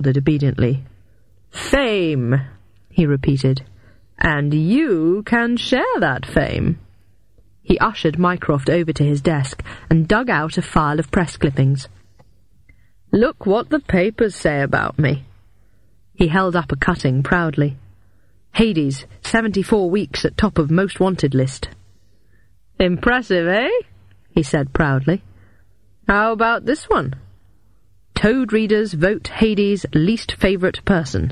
nodded obediently. "Fame," he repeated. "And you can share that fame." He ushered Mycroft over to his desk and dug out a file of press clippings. "Look what the papers say about me." He held up a cutting proudly. "Hades, 74 weeks at top of most wanted list." "Impressive, eh?" he said proudly. "How about this one? Toad readers vote Hades' least favourite person.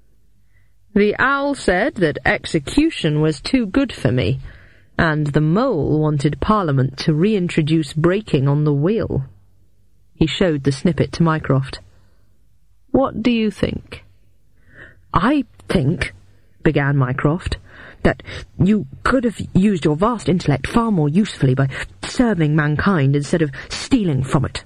The Owl said that execution was too good for me, and the Mole wanted Parliament to reintroduce braking on the wheel." He showed the snippet to Mycroft. "What do you think?" "I think," began Mycroft, "that you could have used your vast intellect far more usefully by serving mankind instead of stealing from it."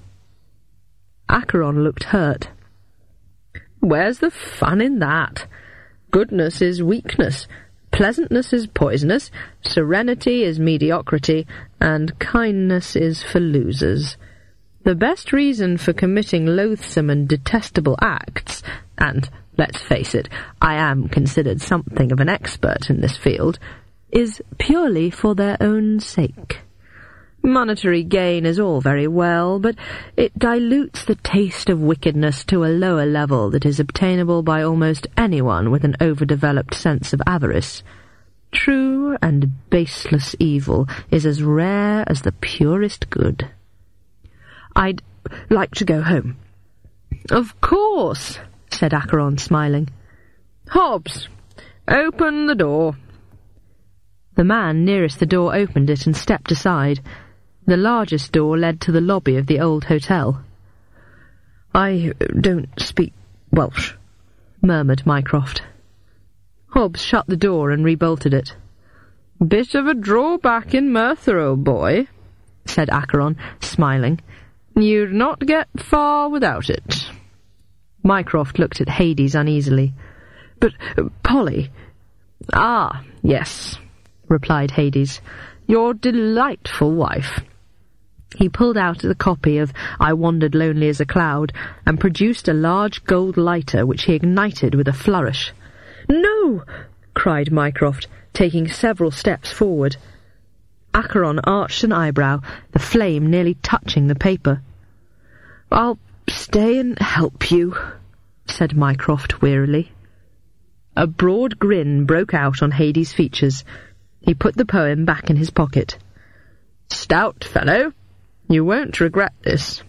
Acheron looked hurt. "Where's the fun in that? Goodness is weakness, pleasantness is poisonous, serenity is mediocrity, and kindness is for losers. The best reason for committing loathsome and detestable acts, and, let's face it, I am considered something of an expert in this field, is purely for their own sake. Monetary gain is all very well, but it dilutes the taste of wickedness to a lower level that is obtainable by almost anyone with an overdeveloped sense of avarice. True and baseless evil is as rare as the purest good." "I'd like to go home." "Of course," said Acheron, smiling. "Hobbs, open the door." The man nearest the door opened it and stepped aside. The largest door led to the lobby of the old hotel. "I don't speak Welsh," murmured Mycroft. Hobbs shut the door and rebolted it. "Bit of a drawback in Merthyr, old boy," said Acheron, smiling. "You'd not get far without it." Mycroft looked at Hades uneasily. "But, Polly—" "Ah, yes," replied Hades. "Your delightful wife." He pulled out the copy of I Wandered Lonely as a Cloud and produced a large gold lighter which he ignited with a flourish. "No!" cried Mycroft, taking several steps forward. Acheron arched an eyebrow, the flame nearly touching the paper. "I'll stay and help you," said Mycroft wearily. A broad grin broke out on Hades' features. He put the poem back in his pocket. "Stout fellow, you won't regret this."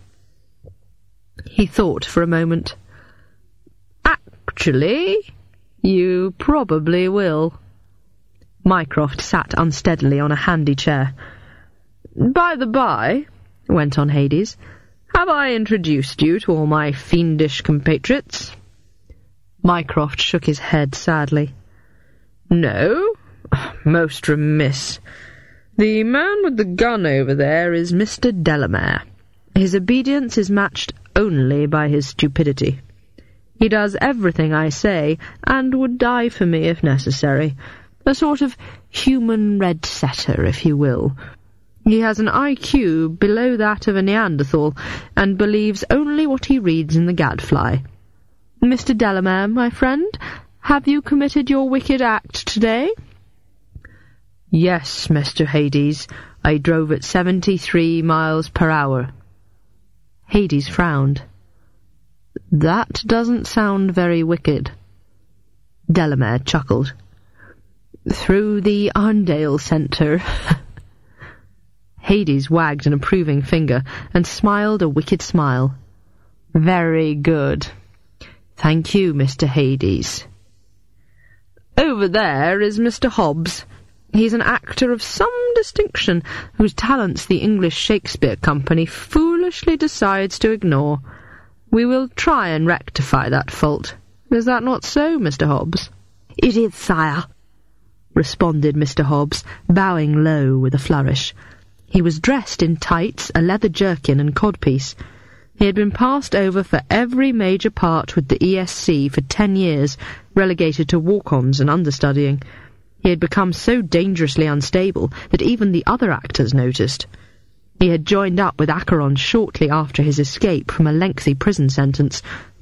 He thought for a moment. "Actually, you probably will." Mycroft sat unsteadily on a handy chair. "By the by," went on Hades, "have I introduced you to all my fiendish compatriots?" Mycroft shook his head sadly. "No? Most remiss. The man with the gun over there is Mr. Delamere. His obedience is matched only by his stupidity. He does everything I say, and would die for me if necessary. A sort of human red setter, if you will. He has an IQ below that of a Neanderthal, and believes only what he reads in the Gadfly. Mr. Delamere, my friend, have you committed your wicked act today?" "Yes, Mr. Hades. I drove at 73 miles per hour." Hades frowned. "That doesn't sound very wicked." Delamere chuckled. "Through the Arndale Centre." Hades wagged an approving finger and smiled a wicked smile. "Very good. Thank you, Mr. Hades." "Over there is Mr. Hobbs. He's an actor of some distinction, whose talents the English Shakespeare Company foolishly decides to ignore. We will try and rectify that fault. Is that not so, Mr. Hobbs?" "It is, sire," responded Mr. Hobbs, bowing low with a flourish. He was dressed in tights, a leather jerkin and codpiece. He had been passed over for every major part with the ESC for 10 years, relegated to walk-ons and understudying. He had become so dangerously unstable that even the other actors noticed. He had joined up with Acheron shortly after his escape from a lengthy prison sentence,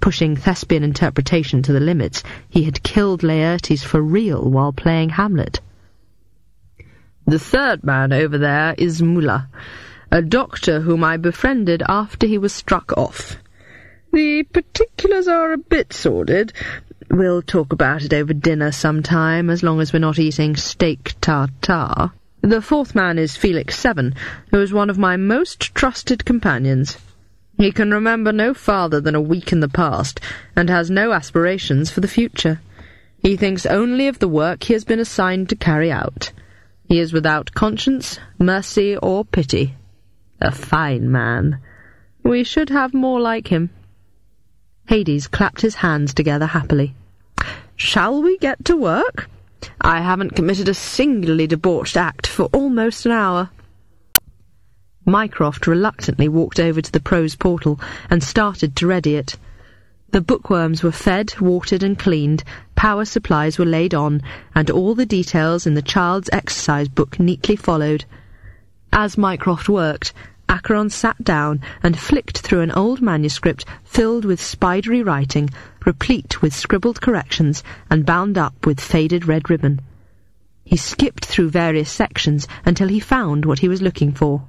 Pushing thespian interpretation to the limits, he had killed Laertes for real while playing Hamlet. "The third man over there is Muller, a doctor whom I befriended after he was struck off. The particulars are a bit sordid. We'll talk about it over dinner sometime, as long as we're not eating steak tartare. The fourth man is Felix Seven, who is one of my most trusted companions. He can remember no farther than a week in the past, and has no aspirations for the future. He thinks only of the work he has been assigned to carry out. He is without conscience, mercy, or pity. A fine man. We should have more like him." Hades clapped his hands together happily. "Shall we get to work? I haven't committed a singularly debauched act for almost an hour." Mycroft reluctantly walked over to the prose portal and started to ready it. The bookworms were fed, watered and cleaned, power supplies were laid on, and all the details in the child's exercise book neatly followed. As Mycroft worked, Acheron sat down and flicked through an old manuscript filled with spidery writing, replete with scribbled corrections and bound up with faded red ribbon. He skipped through various sections until he found what he was looking for.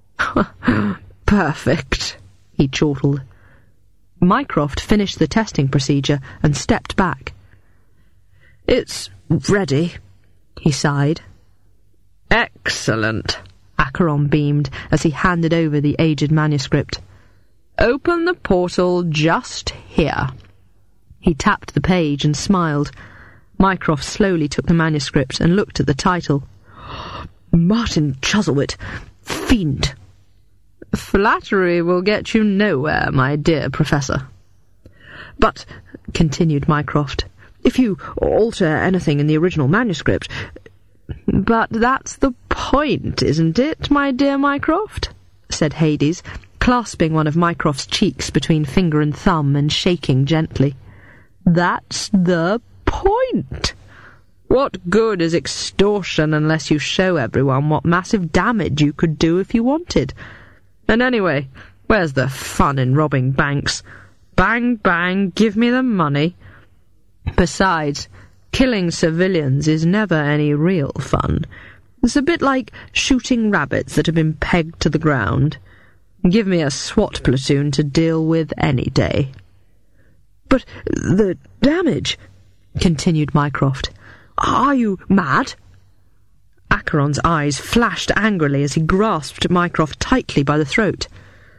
"Perfect," he chortled. Mycroft finished the testing procedure and stepped back. "It's ready," he sighed. "Excellent," Acheron beamed as he handed over the aged manuscript. "Open the portal just here." He tapped the page and smiled. Mycroft slowly took the manuscript and looked at the title. "Martin Chuzzlewit, Fiend." "Flattery will get you nowhere, my dear Professor." "But," continued Mycroft, "if you alter anything in the original manuscript—" "But that's the point, isn't it, my dear Mycroft?" said Hades, clasping one of Mycroft's cheeks between finger and thumb and shaking gently. "That's the point. What good is extortion unless you show everyone what massive damage you could do if you wanted? And anyway, where's the fun in robbing banks? Bang, bang, give me the money. Besides, killing civilians is never any real fun. It's a bit like shooting rabbits that have been pegged to the ground. Give me a SWAT platoon to deal with any day." "But the damage," continued Mycroft. "Are you mad?" Acheron's eyes flashed angrily as he grasped Mycroft tightly by the throat.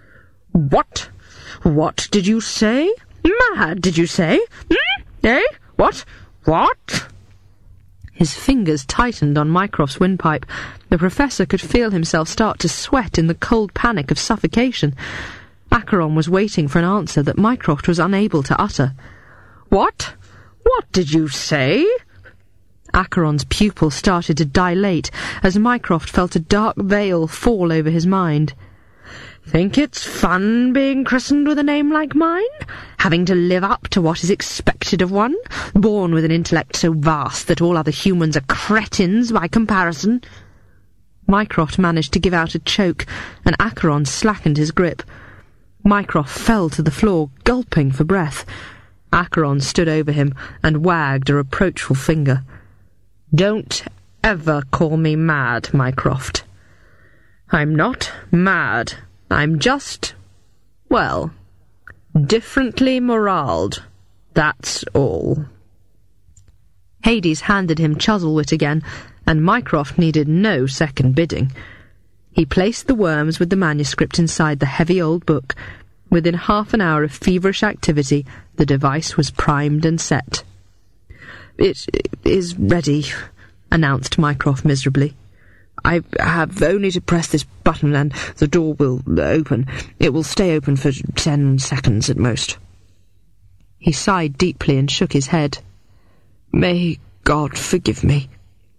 "What? What did you say? Mad, did you say? Eh? What? What?" His fingers tightened on Mycroft's windpipe. The Professor could feel himself start to sweat in the cold panic of suffocation. Acheron was waiting for an answer that Mycroft was unable to utter. "What? What did you say?" Acheron's pupil started to dilate as Mycroft felt a dark veil fall over his mind. "Think it's fun being christened with a name like mine? Having to live up to what is expected of one? Born with an intellect so vast that all other humans are cretins by comparison?" Mycroft managed to give out a choke, and Acheron slackened his grip. Mycroft fell to the floor, gulping for breath. Acheron stood over him and wagged a reproachful finger. "Don't ever call me mad, Mycroft. I'm not mad. I'm just, well, differently moraled. That's all." Hades handed him Chuzzlewit again, and Mycroft needed no second bidding. He placed the worms with the manuscript inside the heavy old book. Within half an hour of feverish activity, the device was primed and set. "It is ready," announced Mycroft miserably. "I have only to press this button and the door will open. It will stay open for 10 seconds at most." He sighed deeply and shook his head. "May God forgive me."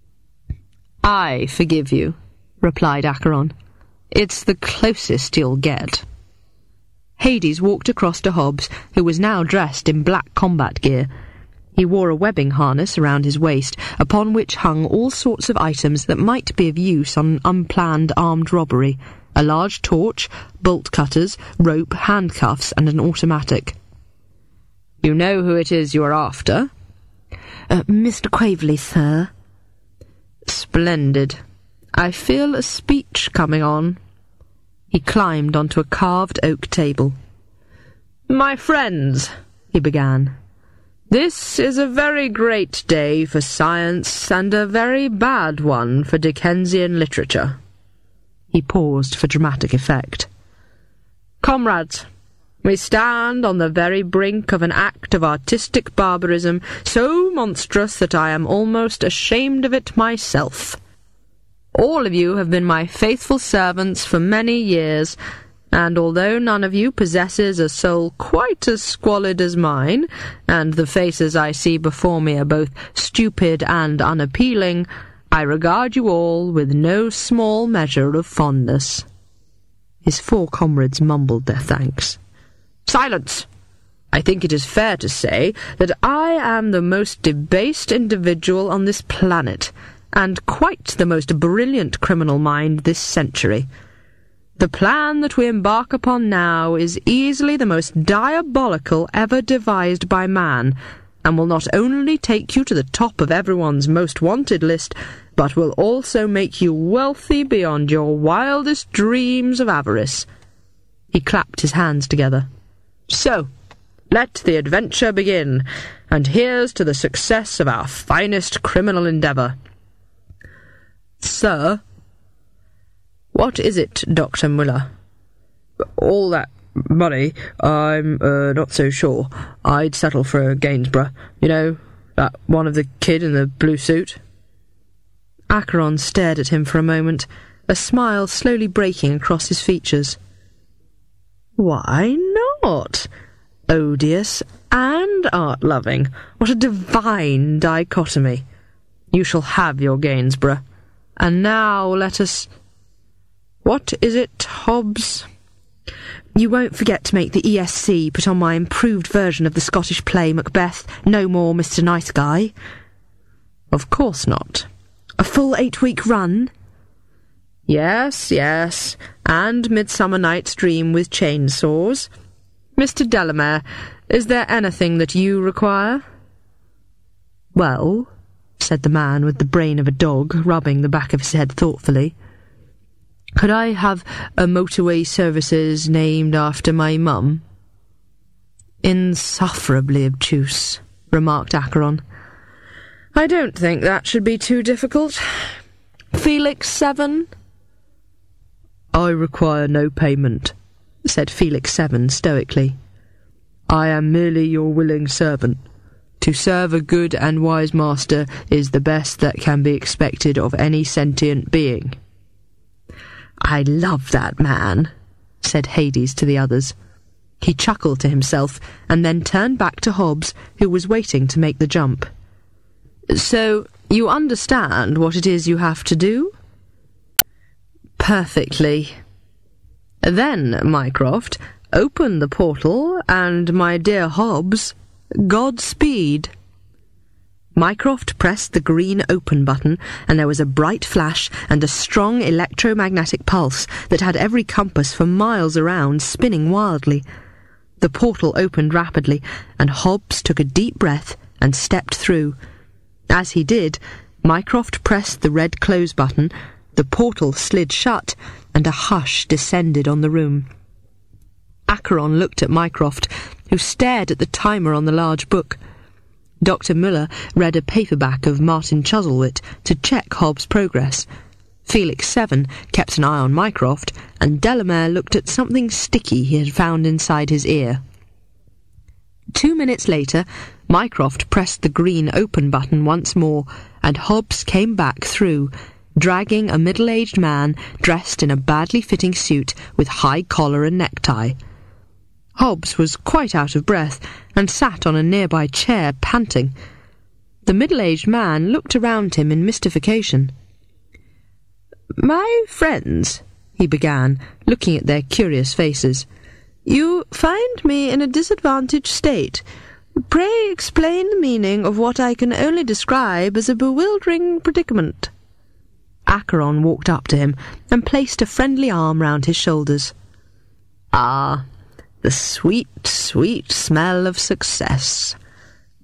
"I forgive you," replied Acheron. "It's the closest you'll get." Hades walked across to Hobbs, who was now dressed in black combat gear. He wore a webbing harness around his waist, upon which hung all sorts of items that might be of use on unplanned armed robbery: a large torch, bolt cutters, rope, handcuffs, and an automatic. You know who it is you are after? Mr. Quaverley, sir. Splendid. I feel a speech coming on. He climbed onto a carved oak table. My friends, he began, this is a very great day for science and a very bad one for Dickensian literature. He paused for dramatic effect. Comrades, we stand on the very brink of an act of artistic barbarism so monstrous that I am almost ashamed of it myself. All of you have been my faithful servants for many years, and although none of you possesses a soul quite as squalid as mine, and the faces I see before me are both stupid and unappealing, I regard you all with no small measure of fondness. His four comrades mumbled their thanks. Silence! I think it is fair to say that I am the most debased individual on this planet, and quite the most brilliant criminal mind this century. The plan that we embark upon now is easily the most diabolical ever devised by man, and will not only take you to the top of everyone's most wanted list, but will also make you wealthy beyond your wildest dreams of avarice. He clapped his hands together. So, let the adventure begin, and here's to the success of our finest criminal endeavour. Sir? What is it, Dr. Muller? All that money, I'm not so sure. I'd settle for Gainsborough. You know, that one of the kid in the blue suit. Acheron stared at him for a moment, a smile slowly breaking across his features. Why not? Odious and art-loving. What a divine dichotomy. You shall have your Gainsborough. And now let us... What is it, Hobbs? You won't forget to make the ESC put on my improved version of the Scottish play Macbeth, No More Mr. Nice Guy. Of course not. A full 8-week run? Yes, yes, and Midsummer Night's Dream with chainsaws. Mr. Delamere, is there anything that you require? Well, said the man with the brain of a dog, rubbing the back of his head thoughtfully, could I have a motorway services named after my mum? Insufferably obtuse, remarked Acheron. I don't think that should be too difficult. Felix 7? I require no payment, said Felix 7 stoically. I am merely your willing servant. To serve a good and wise master is the best that can be expected of any sentient being. I love that man, said Hades to the others. He chuckled to himself, and then turned back to Hobbs, who was waiting to make the jump. So, you understand what it is you have to do? Perfectly. Then, Mycroft, open the portal, and, my dear Hobbs, Godspeed. Mycroft pressed the green open button, and there was a bright flash and a strong electromagnetic pulse that had every compass for miles around spinning wildly. The portal opened rapidly, and Hobbs took a deep breath and stepped through. As he did, Mycroft pressed the red close button, the portal slid shut, and a hush descended on the room. Acheron looked at Mycroft, who stared at the timer on the large book. Dr. Muller read a paperback of Martin Chuzzlewit to check Hobbs' progress. Felix 7 kept an eye on Mycroft, and Delamere looked at something sticky he had found inside his ear. 2 minutes later, Mycroft pressed the green open button once more, and Hobbs came back through, dragging a middle-aged man dressed in a badly fitting suit with high collar and necktie. Hobbs was quite out of breath, and sat on a nearby chair, panting. The middle-aged man looked around him in mystification. "My friends," he began, looking at their curious faces, "you find me in a disadvantaged state. Pray explain the meaning of what I can only describe as a bewildering predicament." Acheron walked up to him and placed a friendly arm round his shoulders. "Ah, The sweet, sweet smell of success.